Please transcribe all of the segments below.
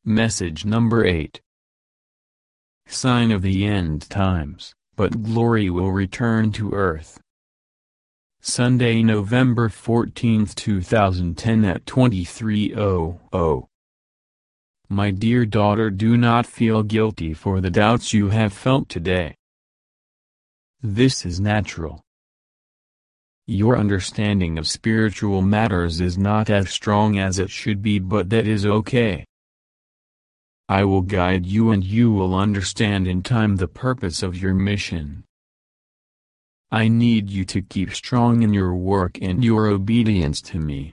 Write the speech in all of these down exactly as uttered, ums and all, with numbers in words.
Message number eight. Sign of the end times, but glory will return to earth. Sunday, November fourteenth, two thousand ten at twenty-three hundred. My dear daughter, do not feel guilty for the doubts you have felt today. This is natural. Your understanding of spiritual matters is not as strong as it should be, but that is okay. I will guide you and you will understand in time the purpose of your mission. I need you to keep strong in your work and your obedience to me.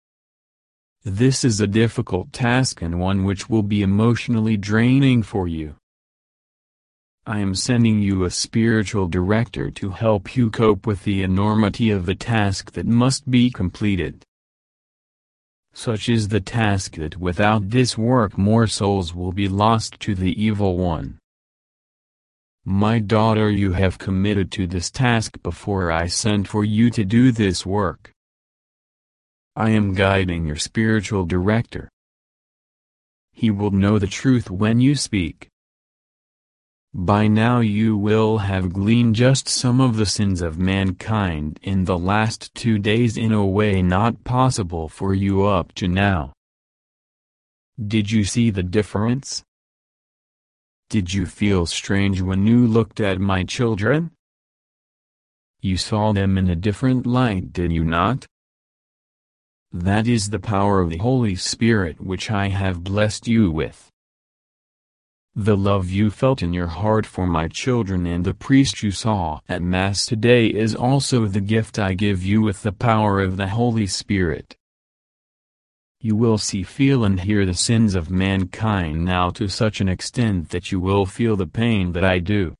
This is a difficult task and one which will be emotionally draining for you. I am sending you a spiritual director to help you cope with the enormity of the task that must be completed. Such is the task that without this work more souls will be lost to the evil one. My daughter, you have committed to this task before I sent for you to do this work. I am guiding your spiritual director. He will know the truth when you speak. By now you will have gleaned just some of the sins of mankind in the last two days in a way not possible for you up to now. Did you see the difference? Did you feel strange when you looked at my children? You saw them in a different light, did you not? That is the power of the Holy Spirit which I have blessed you with. The love you felt in your heart for my children and the priest you saw at Mass today is also the gift I give you with the power of the Holy Spirit. You will see, feel and hear the sins of mankind now to such an extent that you will feel the pain that I do.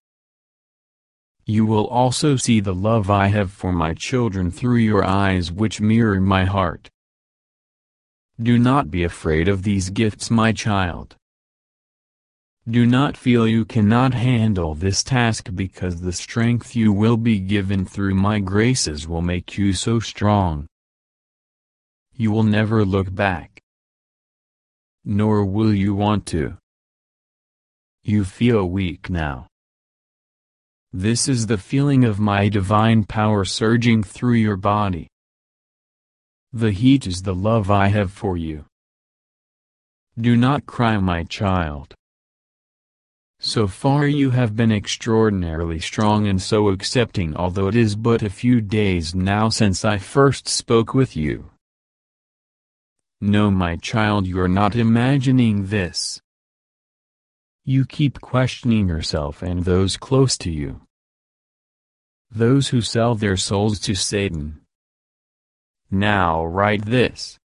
You will also see the love I have for my children through your eyes which mirror my heart. Do not be afraid of these gifts, my child. Do not feel you cannot handle this task, because the strength you will be given through my graces will make you so strong. You will never look back. Nor will you want to. You feel weak now. This is the feeling of my divine power surging through your body. The heat is the love I have for you. Do not cry, my child. So far you have been extraordinarily strong and so accepting, although it is but a few days now since I first spoke with you. No, my child, you are not imagining this. You keep questioning yourself and those close to you. Those who sell their souls to Satan. Now write this.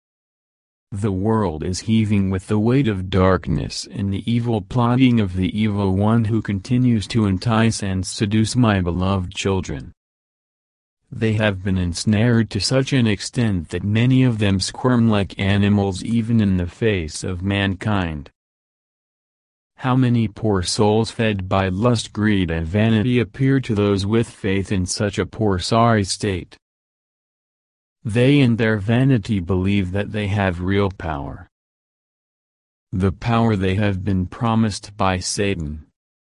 The world is heaving with the weight of darkness and the evil plotting of the evil one who continues to entice and seduce my beloved children. They have been ensnared to such an extent that many of them squirm like animals even in the face of mankind. How many poor souls fed by lust, greed and vanity appear to those with faith in such a poor sorry state? They in their vanity believe that they have real power. The power they have been promised by Satan.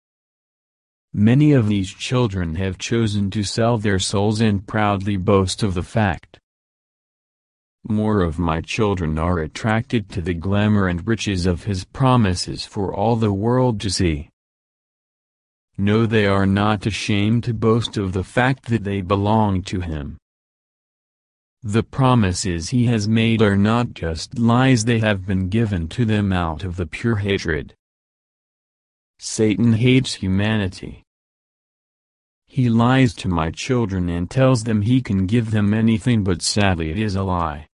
Many of these children have chosen to sell their souls and proudly boast of the fact. More of my children are attracted to the glamour and riches of his promises for all the world to see. No, they are not ashamed to boast of the fact that they belong to him. The promises he has made are not just lies, they have been given to them out of the pure hatred. Satan hates humanity. He lies to my children and tells them he can give them anything, but sadly it is a lie.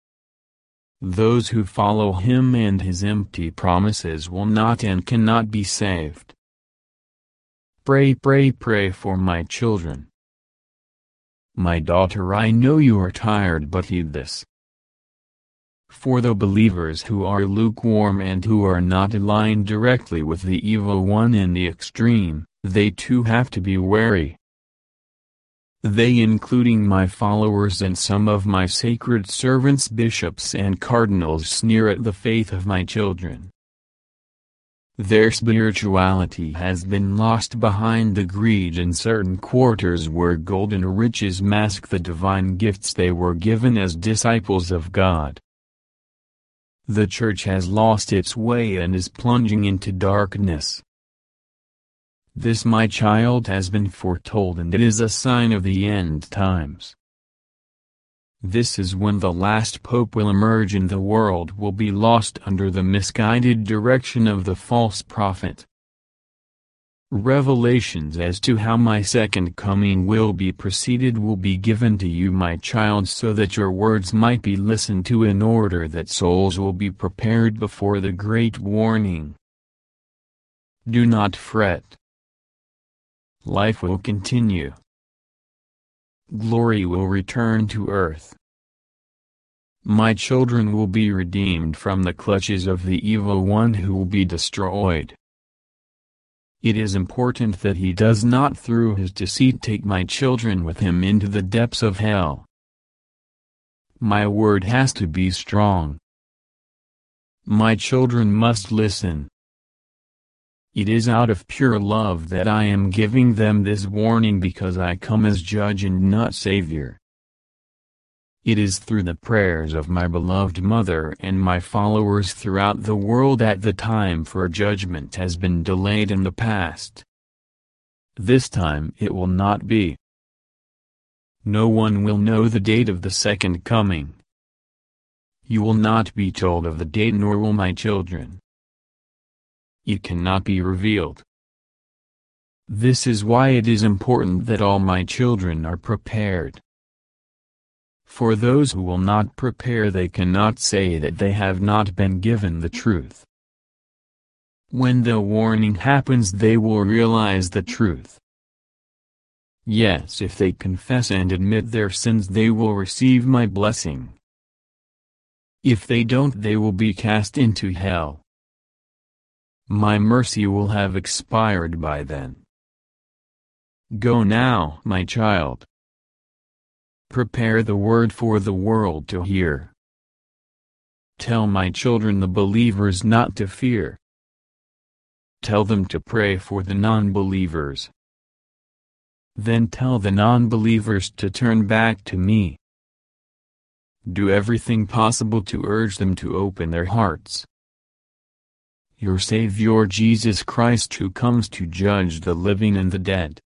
Those who follow him and his empty promises will not and cannot be saved. Pray, pray, pray for my children. My daughter, I know you are tired, but heed this. For the believers who are lukewarm and who are not aligned directly with the evil one in the extreme, they too have to be wary. They, including my followers and some of my sacred servants, bishops and cardinals, sneer at the faith of my children. Their spirituality has been lost behind the greed in certain quarters where golden riches mask the divine gifts they were given as disciples of God. The Church has lost its way and is plunging into darkness. This, my child, has been foretold, and it is a sign of the end times. This is when the last pope will emerge and the world will be lost under the misguided direction of the false prophet. Revelations as to how my second coming will be preceded will be given to you, my child, so that your words might be listened to in order that souls will be prepared before the great warning. Do not fret. Life will continue. Glory will return to earth. My children will be redeemed from the clutches of the evil one who will be destroyed. It is important that he does not through his deceit take my children with him into the depths of hell. My word has to be strong. My children must listen. It is out of pure love that I am giving them this warning, because I come as judge and not savior. It is through the prayers of my beloved mother and my followers throughout the world that the time for judgment has been delayed in the past. This time it will not be. No one will know the date of the second coming. You will not be told of the date, nor will my children. It cannot be revealed. This is why it is important that all my children are prepared. For those who will not prepare, they cannot say that they have not been given the truth. When the warning happens, they will realize the truth. Yes, if they confess and admit their sins, they will receive my blessing. If they don't, they will be cast into hell. My mercy will have expired by then. Go now, my child. Prepare the word for the world to hear. Tell my children, the believers, not to fear. Tell them to pray for the non-believers. Then tell the non-believers to turn back to me. Do everything possible to urge them to open their hearts. Your Savior Jesus Christ, who comes to judge the living and the dead,